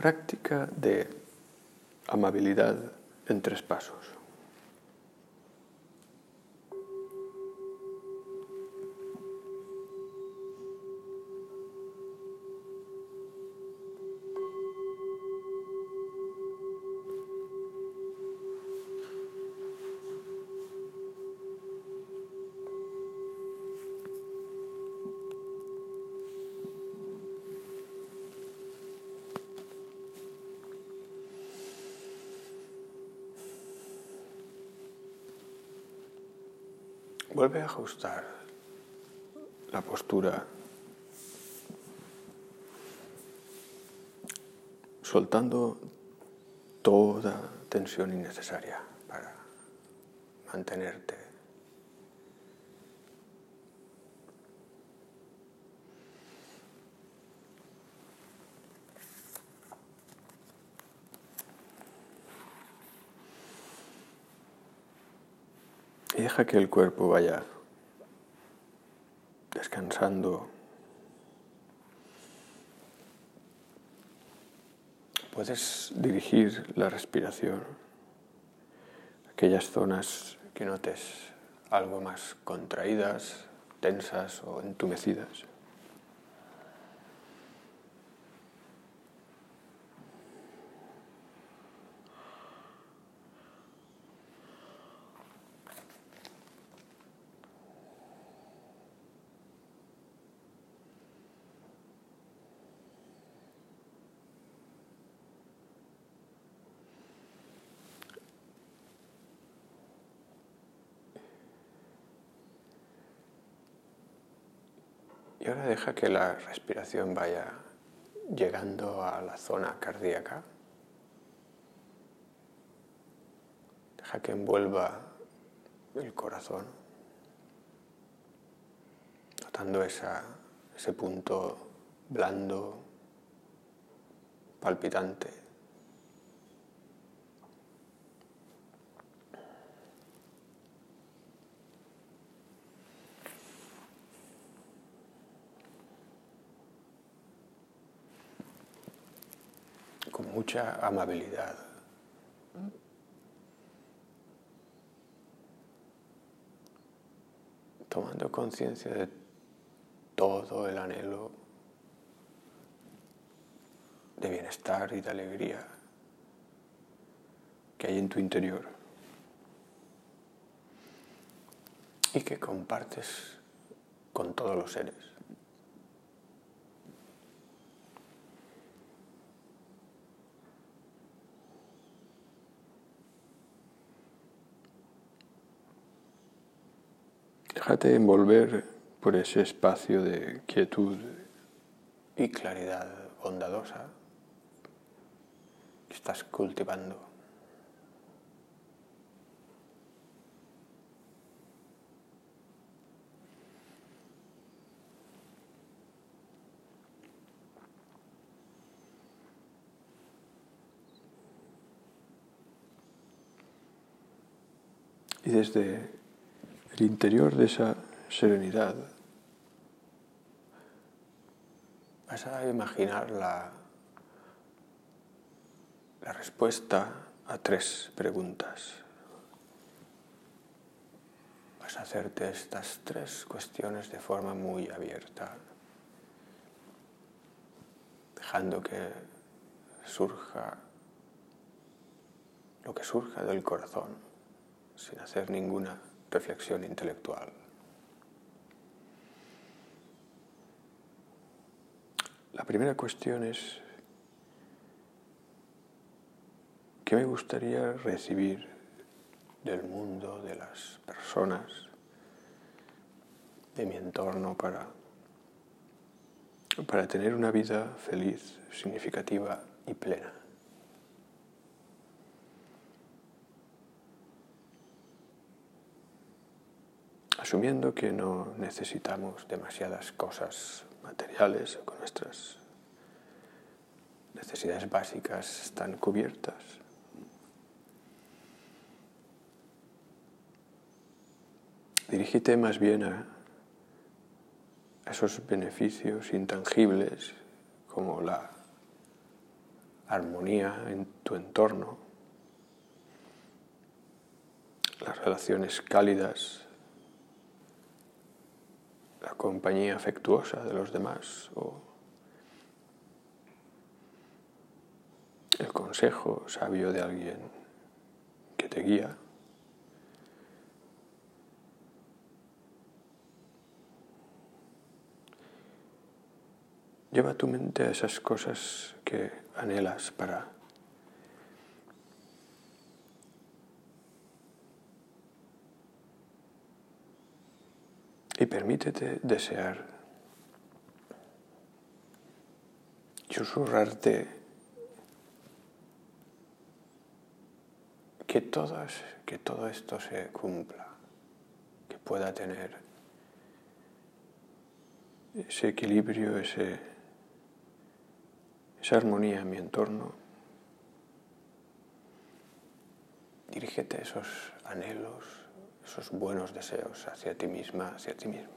Práctica de amabilidad en 3 pasos. Vuelve a ajustar la postura, soltando toda tensión innecesaria para mantenerte. Y deja que el cuerpo vaya descansando. Puedes dirigir la respiración a aquellas zonas que notes algo más contraídas, tensas o entumecidas. Y ahora deja que la respiración vaya llegando a la zona cardíaca. Deja que envuelva el corazón, notando ese punto blando, palpitante. Con mucha amabilidad. Tomando conciencia de todo el anhelo de bienestar y de alegría que hay en tu interior y que compartes con todos los seres. Déjate envolver por ese espacio de quietud y claridad bondadosa que estás cultivando. Y desde el interior de esa serenidad vas a imaginar la respuesta a 3 preguntas. Vas a hacerte estas 3 cuestiones de forma muy abierta, dejando que surja lo que surja del corazón, sin hacer ninguna reflexión intelectual. La primera cuestión es: ¿qué me gustaría recibir del mundo, de las personas, de mi entorno para tener una vida feliz, significativa y plena? Asumiendo que no necesitamos demasiadas cosas materiales, con nuestras necesidades básicas están cubiertas. Dirígete más bien a esos beneficios intangibles como la armonía en tu entorno, las relaciones cálidas, la compañía afectuosa de los demás o el consejo sabio de alguien que te guía. Lleva tu mente a esas cosas que anhelas para y permítete desear y susurrarte que todo esto se cumpla, que pueda tener ese equilibrio, esa armonía en mi entorno. Dirígete esos anhelos, esos buenos deseos hacia ti misma, hacia ti mismo.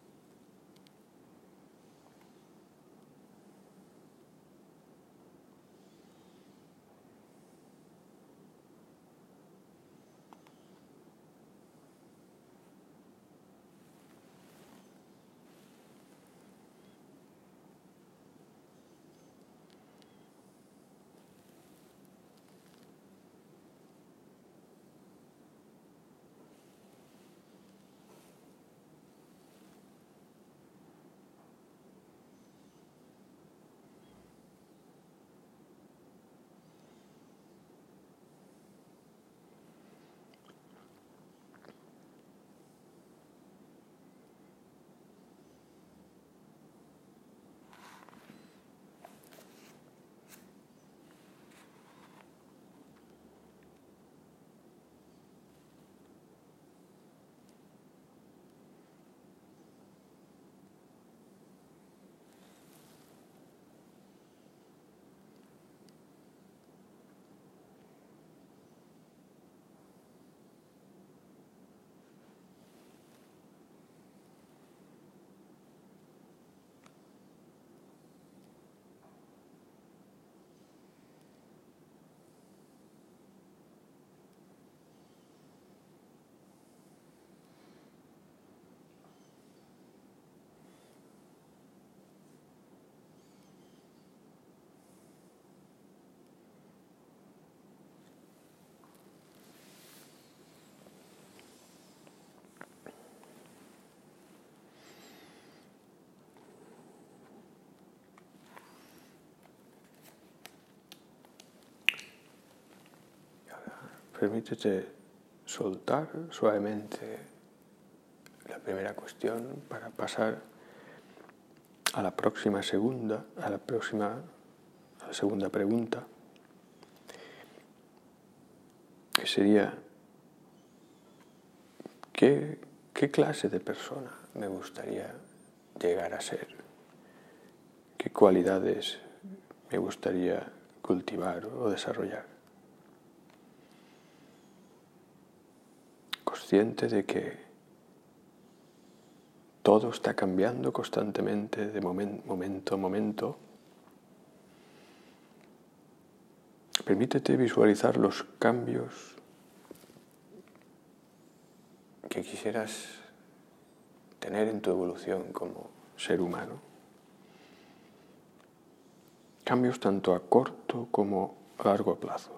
Permítete soltar suavemente la primera cuestión para pasar a la segunda pregunta, que sería ¿qué clase de persona me gustaría llegar a ser? ¿Qué cualidades me gustaría cultivar o desarrollar? Consciente de que todo está cambiando constantemente de momento a momento, permítete visualizar los cambios que quisieras tener en tu evolución como ser humano. Cambios tanto a corto como a largo plazo.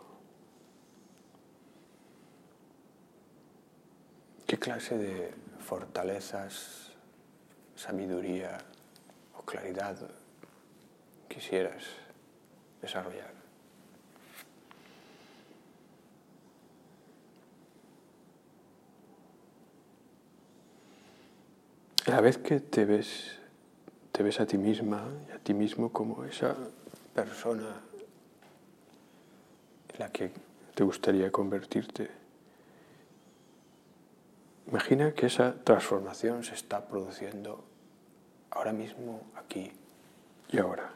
¿Qué clase de fortalezas, sabiduría o claridad quisieras desarrollar? A la vez que te ves a ti misma y a ti mismo como esa persona en la que te gustaría convertirte, imagina que esa transformación se está produciendo ahora mismo, aquí y ahora.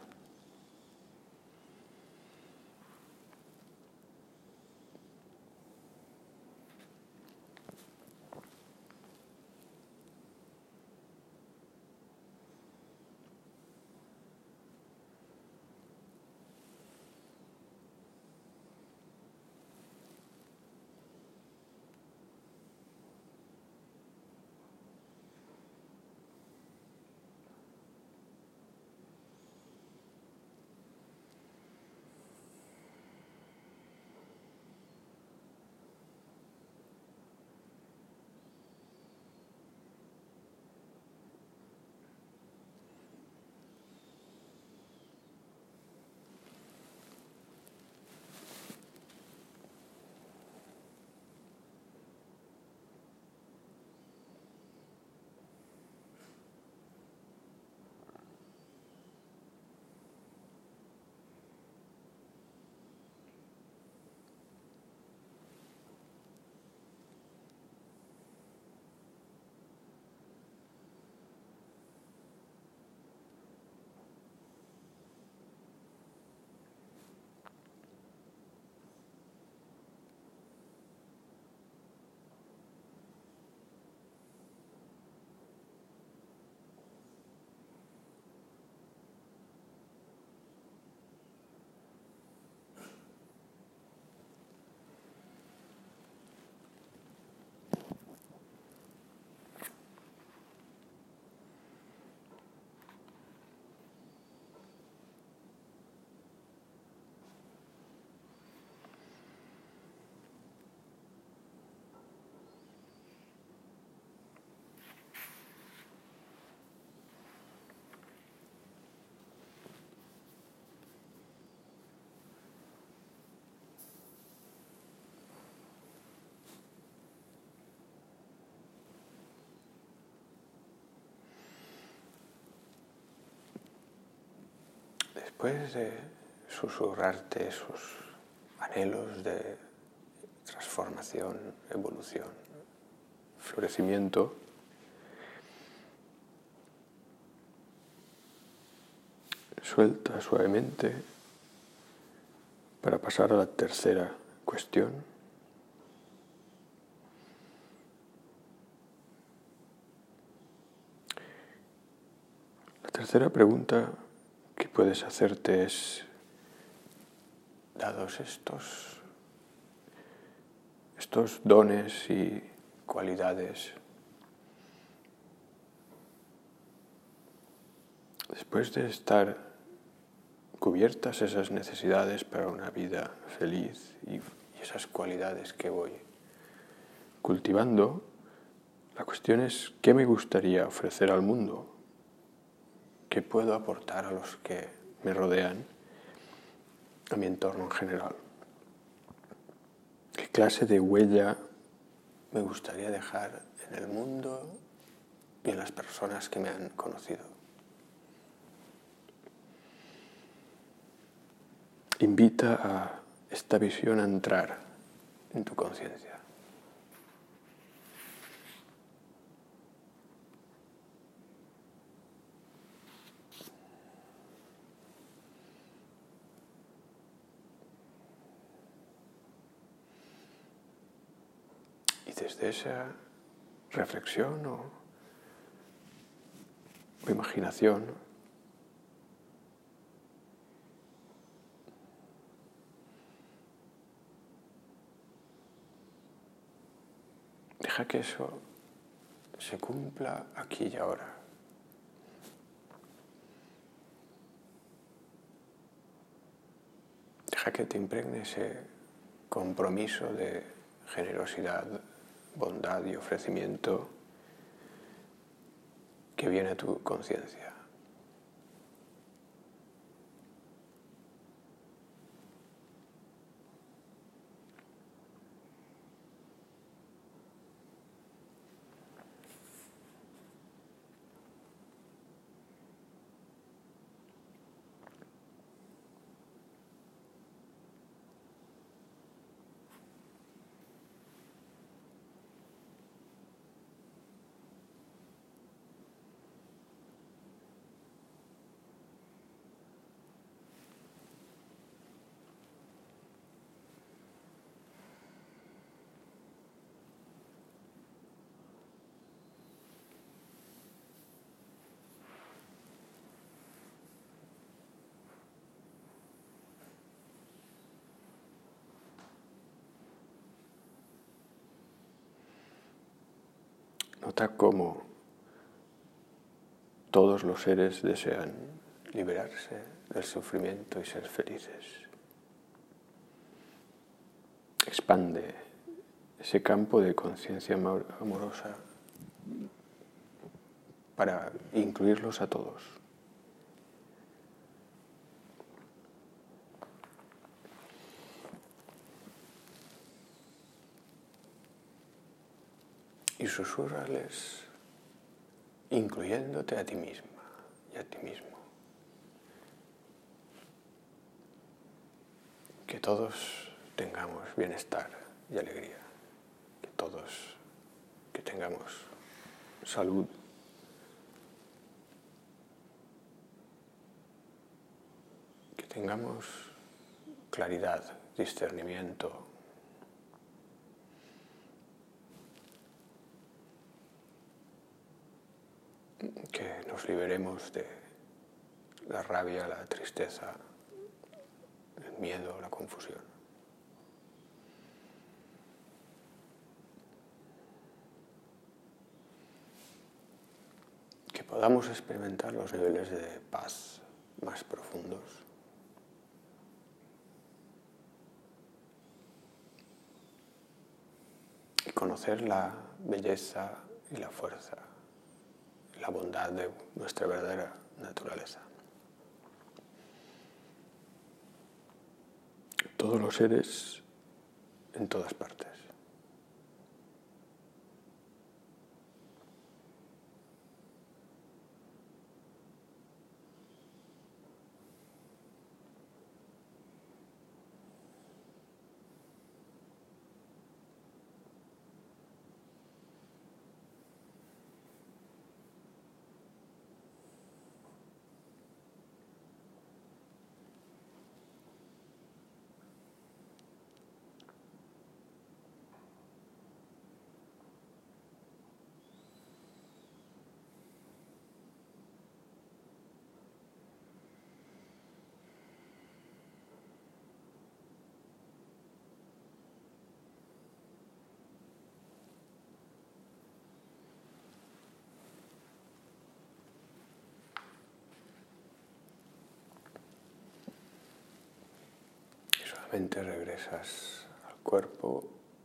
después de susurrarte esos anhelos de transformación, evolución, florecimiento, suelta suavemente para pasar a la tercera cuestión. La tercera pregunta que puedes hacerte es, dados estos dones y cualidades, después de estar cubiertas esas necesidades para una vida feliz y esas cualidades que voy cultivando, la cuestión es ¿qué me gustaría ofrecer al mundo? ¿Qué puedo aportar a los que me rodean, a mi entorno en general? ¿Qué clase de huella me gustaría dejar en el mundo y en las personas que me han conocido? Invita a esta visión a entrar en tu conciencia. Y desde esa reflexión o imaginación, deja que eso se cumpla aquí y ahora. Deja que te impregne ese compromiso de generosidad, bondad y ofrecimiento que viene a tu conciencia. Nota cómo todos los seres desean liberarse del sufrimiento y ser felices. Expande ese campo de conciencia amorosa para incluirlos a todos. Y susúrrales incluyéndote a ti misma y a ti mismo. Que todos tengamos bienestar y alegría, que tengamos salud, que tengamos claridad, discernimiento, que nos liberemos de la rabia, la tristeza, el miedo, la confusión. Que podamos experimentar los niveles de paz más profundos. Y conocer la belleza y la fuerza, la bondad de nuestra verdadera naturaleza. Todos los seres en todas partes. lentamente regresas al cuerpo,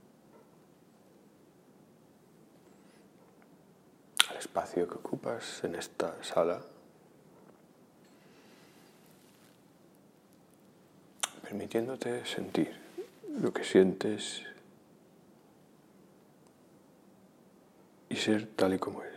al espacio que ocupas en esta sala, permitiéndote sentir lo que sientes y ser tal y como eres.